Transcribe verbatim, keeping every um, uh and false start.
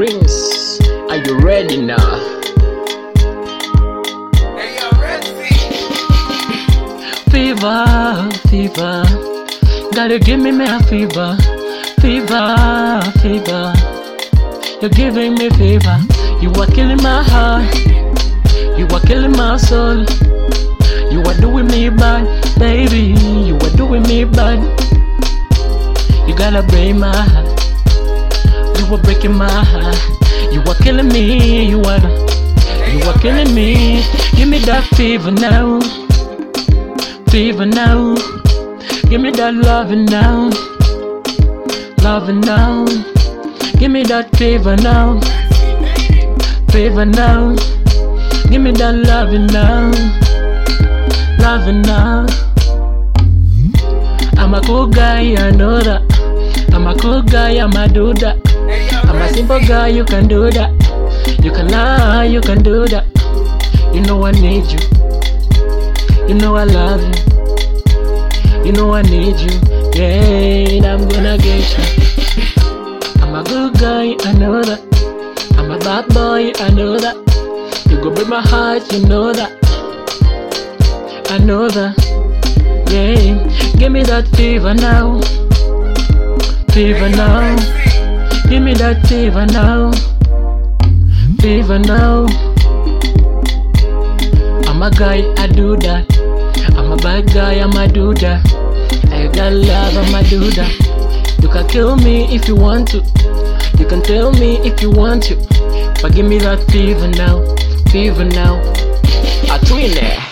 Prince, are you ready now? Fever, fever, gotta give me my fever. Fever, fever, you're giving me fever. You are killing my heart, you are killing my soul. You are doing me bad, baby, you are doing me bad. You gotta break my heart, you are breaking my heart. You are killing me, you are, you are killing me. Give me that fever now, fever now. Give me that loving now, loving now. Give me that fever now, fever now. Give me that loving now, loving now. I'm a cool guy, I know that. I'm a cool guy, I'm a do that. I'm a simple guy, you can do that. You can lie, you can do that. You know I need you, you know I love you, you know I need you. Yeah, I'm gonna get you. I'm a good guy, I know that. I'm a bad boy, I know that. You go break my heart, you know that. I know that. Yeah, give me that fever now, fever now. Give me that fever now, fever now. I'm a guy, I do that. I'm a bad guy, I'ma do that. I got love, I'ma do that. You can kill me if you want to, you can tell me if you want to, but give me that fever now, fever now. I twin there.